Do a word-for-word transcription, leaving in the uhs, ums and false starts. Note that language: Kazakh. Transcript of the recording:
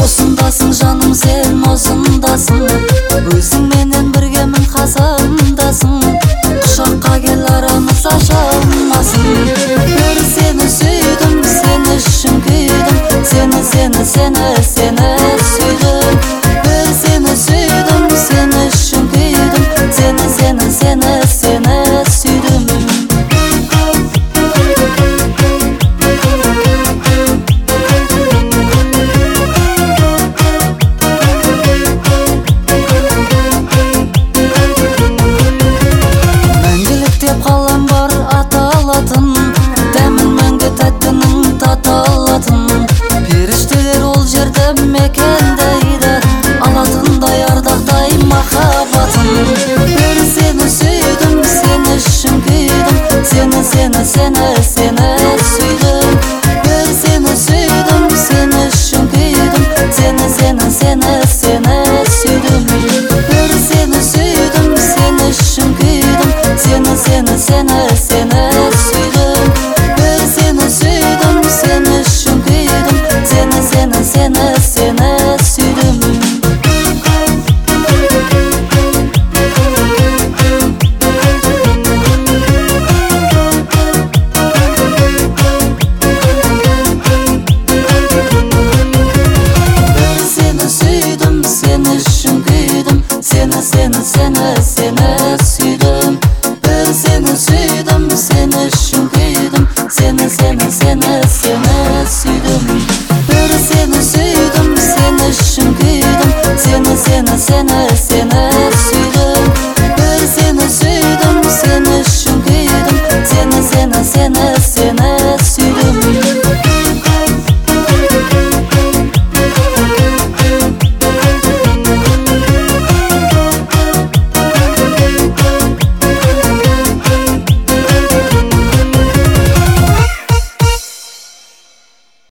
осындасың жаным, сен осындасың, өзің менен біргемін, қасымдасың. Құшаққа кел, арамыз ашылмасын. Бір сені сүйдім, сен үшін күйдім, сені, сені, сені, сені сүйдім. Бір сені сүйдім, сен үшін күйдім, сені, сені, сені, сені сүйдім. Қалам бар аталатын, дәмін мәңгі тәттінің таталатын. Періштелер ол жерді мекендейді, алатындай ардақтай махаббатын. Бір сені сүйдім, сен үшін күйдім, сені, сені, сені, сені сүйдім. Бір сені сүйдім, сен үшін күйдім, сені, сені, сені, сені сүйдім. Бір сені сүйдім, сен үшін күйдім, сені, сені, сені, сені сүйдім. Бір сені сүйдім, сен үшін күйдім, сені, сені, сені, сені